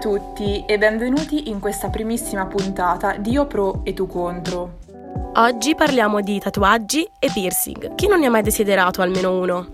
tutti e benvenuti in questa primissima puntata di Io Pro e Tu Contro. Oggi parliamo di tatuaggi e piercing. Chi non ne ha mai desiderato almeno uno?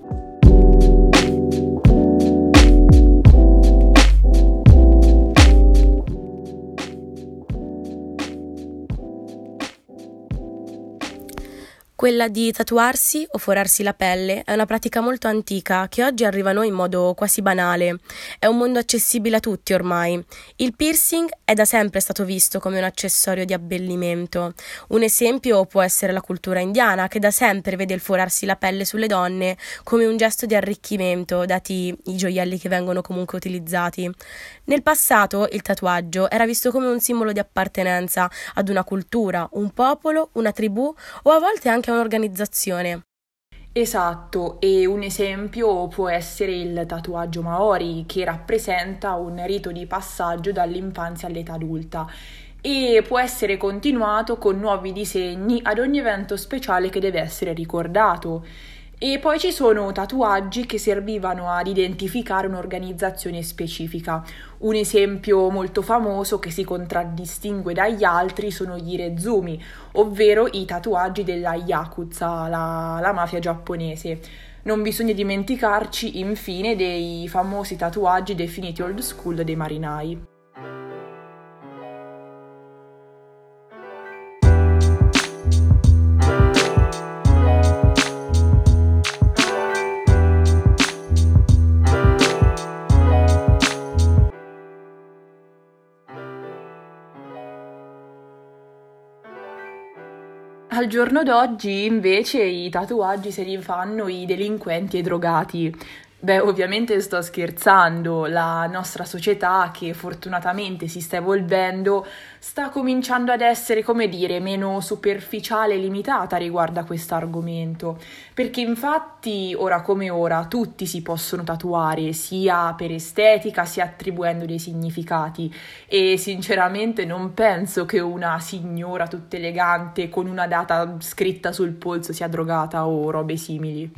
Quella di tatuarsi o forarsi la pelle è una pratica molto antica che oggi arriva a noi in modo quasi banale. È un mondo accessibile a tutti ormai. Il piercing è da sempre stato visto come un accessorio di abbellimento. Un esempio può essere la cultura indiana, che da sempre vede il forarsi la pelle sulle donne come un gesto di arricchimento, dati i gioielli che vengono comunque utilizzati. Nel passato il tatuaggio era visto come un simbolo di appartenenza ad una cultura, un popolo, una tribù o a volte anche un'organizzazione. Esatto, e un esempio può essere il tatuaggio Maori, che rappresenta un rito di passaggio dall'infanzia all'età adulta e può essere continuato con nuovi disegni ad ogni evento speciale che deve essere ricordato. E poi ci sono tatuaggi che servivano ad identificare un'organizzazione specifica. Un esempio molto famoso che si contraddistingue dagli altri sono gli irezumi, ovvero i tatuaggi della Yakuza, la mafia giapponese. Non bisogna dimenticarci infine dei famosi tatuaggi definiti old school dei marinai. Al giorno d'oggi invece i tatuaggi se li fanno i delinquenti e i drogati. Beh, ovviamente sto scherzando, la nostra società che fortunatamente si sta evolvendo sta cominciando ad essere, come dire, meno superficiale e limitata riguardo a questo argomento, perché infatti ora come ora tutti si possono tatuare, sia per estetica sia attribuendo dei significati e sinceramente non penso che una signora tutta elegante con una data scritta sul polso sia drogata o robe simili.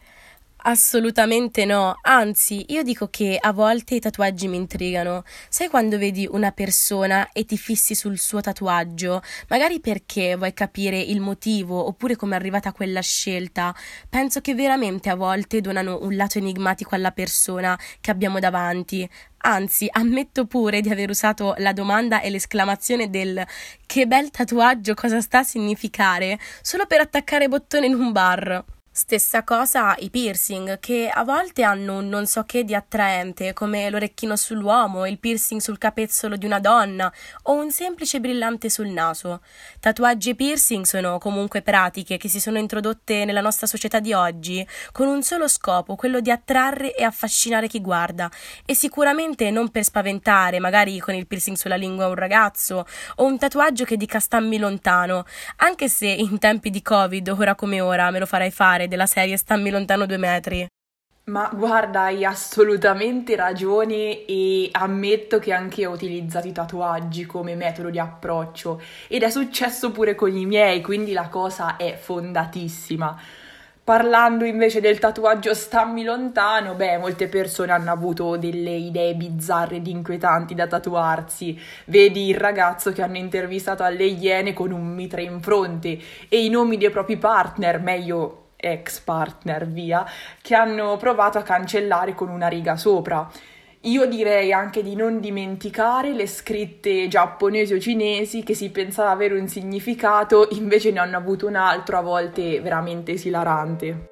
Assolutamente no, anzi io dico che a volte i tatuaggi mi intrigano. Sai quando vedi una persona e ti fissi sul suo tatuaggio, magari perché vuoi capire il motivo oppure come è arrivata a quella scelta? Penso che veramente a volte donano un lato enigmatico alla persona che abbiamo davanti. Anzi, ammetto pure di aver usato la domanda e l'esclamazione del "che bel tatuaggio, cosa sta a significare?" solo per attaccare bottone in un bar. Stessa cosa i piercing, che a volte hanno un non so che di attraente, come l'orecchino sull'uomo, il piercing sul capezzolo di una donna o un semplice brillante sul naso. Tatuaggi e piercing sono comunque pratiche che si sono introdotte nella nostra società di oggi con un solo scopo, quello di attrarre e affascinare chi guarda, e sicuramente non per spaventare, magari con il piercing sulla lingua un ragazzo o un tatuaggio che dica "stammi lontano", anche se in tempi di Covid, ora come ora, me lo farai fare della serie "stammi lontano 2 metri". Ma guarda, hai assolutamente ragione e ammetto che anche io ho utilizzato i tatuaggi come metodo di approccio ed è successo pure con i miei, quindi la cosa è fondatissima. Parlando invece del tatuaggio "stammi lontano", beh, molte persone hanno avuto delle idee bizzarre ed inquietanti da tatuarsi. Vedi il ragazzo che hanno intervistato alle Iene con un mitra in fronte e i nomi dei propri partner, meglio ex partner, via, che hanno provato a cancellare con una riga sopra. Io direi anche di non dimenticare le scritte giapponesi o cinesi che si pensava avere un significato, invece ne hanno avuto un altro, a volte veramente esilarante.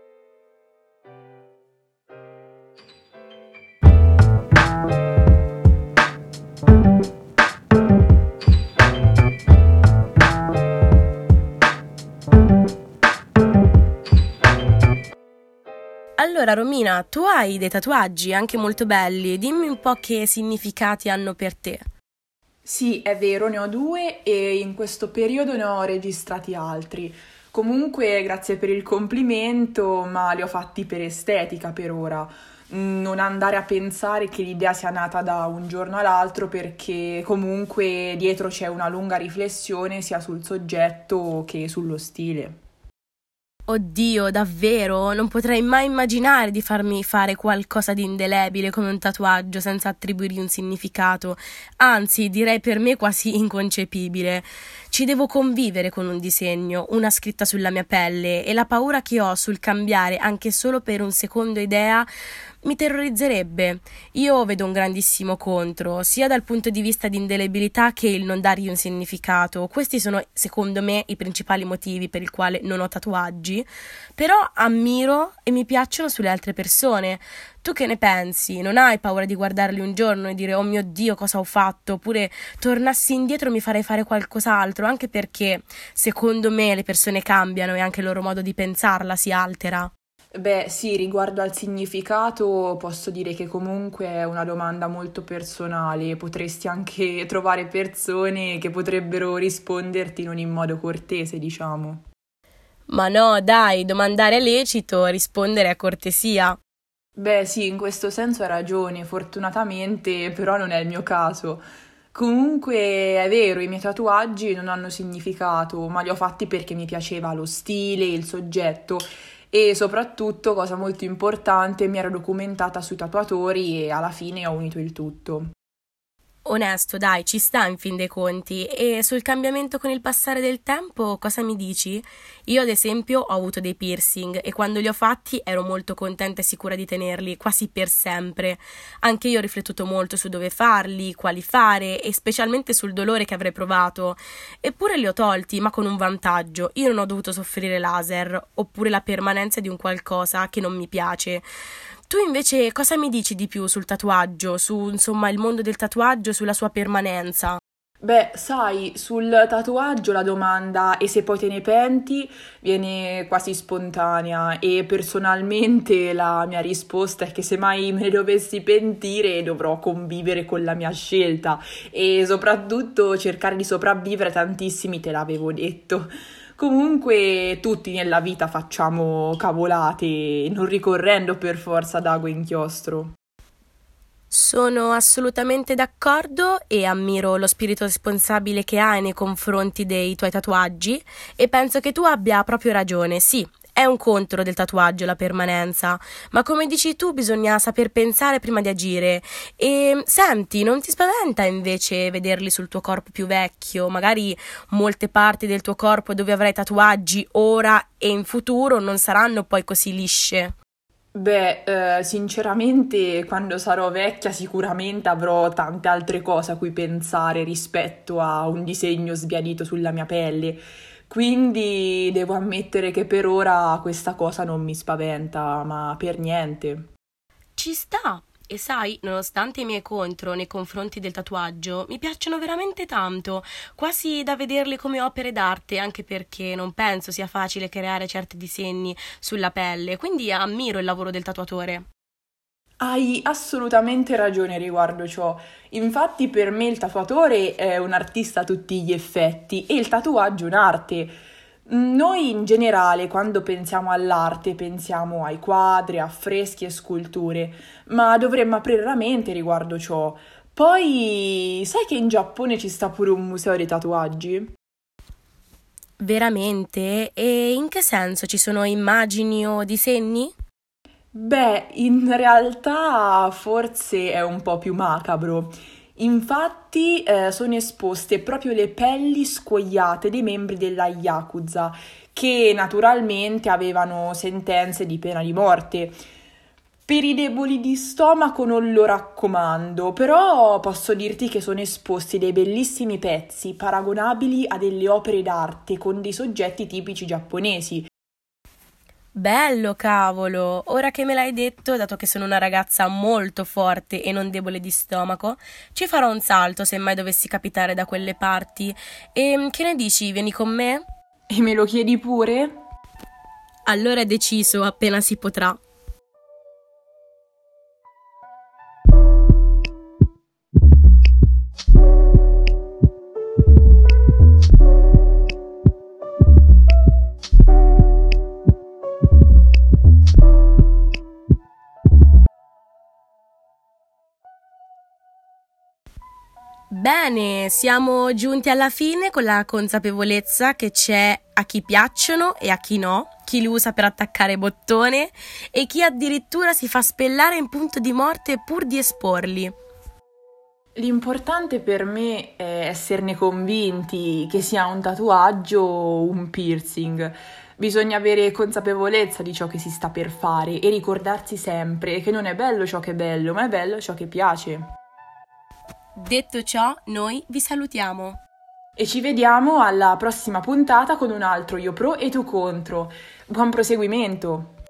Allora Romina, tu hai dei tatuaggi anche molto belli, dimmi un po' che significati hanno per te. Sì, è vero, ne ho due e in questo periodo ne ho registrati altri. Comunque, grazie per il complimento, ma li ho fatti per estetica per ora. Non andare a pensare che l'idea sia nata da un giorno all'altro, perché comunque dietro c'è una lunga riflessione sia sul soggetto che sullo stile. Oddio, davvero? Non potrei mai immaginare di farmi fare qualcosa di indelebile come un tatuaggio senza attribuirgli un significato. Anzi, direi per me quasi inconcepibile. Ci devo convivere con un disegno, una scritta sulla mia pelle e la paura che ho sul cambiare anche solo per un secondo idea mi terrorizzerebbe. Io vedo un grandissimo contro, sia dal punto di vista di indelebilità che il non dargli un significato. Questi sono, secondo me, i principali motivi per il quale non ho tatuaggi, però ammiro e mi piacciono sulle altre persone. Tu che ne pensi? Non hai paura di guardarli un giorno e dire "Oh mio Dio, cosa ho fatto?" Oppure tornassi indietro mi farei fare qualcos'altro, anche perché secondo me le persone cambiano e anche il loro modo di pensarla si altera. Beh, sì, riguardo al significato posso dire che comunque è una domanda molto personale, potresti anche trovare persone che potrebbero risponderti non in modo cortese, diciamo. Ma no, dai, domandare è lecito, rispondere è cortesia. Beh, sì, in questo senso hai ragione, fortunatamente però non è il mio caso. Comunque è vero, i miei tatuaggi non hanno significato, ma li ho fatti perché mi piaceva lo stile, il soggetto e soprattutto, cosa molto importante, mi ero documentata sui tatuatori e alla fine ho unito il tutto. Onesto, dai, ci sta in fin dei conti. E sul cambiamento con il passare del tempo, cosa mi dici? Io, ad esempio, ho avuto dei piercing e quando li ho fatti ero molto contenta e sicura di tenerli, quasi per sempre. Anche io ho riflettuto molto su dove farli, quali fare e specialmente sul dolore che avrei provato. Eppure li ho tolti, ma con un vantaggio. Io non ho dovuto soffrire laser, oppure la permanenza di un qualcosa che non mi piace. Tu invece cosa mi dici di più sul tatuaggio, su insomma il mondo del tatuaggio, sulla sua permanenza? Beh, sai, sul tatuaggio la domanda "e se poi te ne penti?" viene quasi spontanea e personalmente la mia risposta è che se mai me ne dovessi pentire dovrò convivere con la mia scelta e soprattutto cercare di sopravvivere, tantissimi te l'avevo detto. Comunque tutti nella vita facciamo cavolate, non ricorrendo per forza ad ago e inchiostro. Sono assolutamente d'accordo e ammiro lo spirito responsabile che hai nei confronti dei tuoi tatuaggi e penso che tu abbia proprio ragione, sì. È un contro del tatuaggio la permanenza, ma come dici tu bisogna saper pensare prima di agire. E senti, non ti spaventa invece vederli sul tuo corpo più vecchio, magari molte parti del tuo corpo dove avrai tatuaggi ora e in futuro non saranno poi così lisce? Beh, sinceramente, quando sarò vecchia sicuramente avrò tante altre cose a cui pensare rispetto a un disegno sbiadito sulla mia pelle. Quindi devo ammettere che per ora questa cosa non mi spaventa, ma per niente. Ci sta. E sai, nonostante i miei contro nei confronti del tatuaggio, mi piacciono veramente tanto, quasi da vederli come opere d'arte, anche perché non penso sia facile creare certi disegni sulla pelle, quindi ammiro il lavoro del tatuatore. Hai assolutamente ragione riguardo ciò. Infatti, per me il tatuatore è un artista a tutti gli effetti e il tatuaggio è un'arte. Noi in generale, quando pensiamo all'arte, pensiamo ai quadri, affreschi e sculture, ma dovremmo aprire la mente riguardo ciò. Poi, sai che in Giappone ci sta pure un museo dei tatuaggi? Veramente? E in che senso? Ci sono immagini o disegni? Beh, in realtà forse è un po' più macabro. Infatti, sono esposte proprio le pelli squagliate dei membri della Yakuza, che naturalmente avevano sentenze di pena di morte. Per i deboli di stomaco non lo raccomando, però posso dirti che sono esposti dei bellissimi pezzi, paragonabili a delle opere d'arte con dei soggetti tipici giapponesi. Bello, cavolo! Ora che me l'hai detto, dato che sono una ragazza molto forte e non debole di stomaco, ci farò un salto se mai dovessi capitare da quelle parti. E che ne dici? Vieni con me? E me lo chiedi pure? Allora è deciso, appena si potrà. Bene, siamo giunti alla fine con la consapevolezza che c'è a chi piacciono e a chi no, chi li usa per attaccare bottone e chi addirittura si fa spellare in punto di morte pur di esporli. L'importante per me è esserne convinti che sia un tatuaggio o un piercing. Bisogna avere consapevolezza di ciò che si sta per fare e ricordarsi sempre che non è bello ciò che è bello, ma è bello ciò che piace. Detto ciò, noi vi salutiamo. E ci vediamo alla prossima puntata con un altro Io Pro e Tu Contro. Buon proseguimento!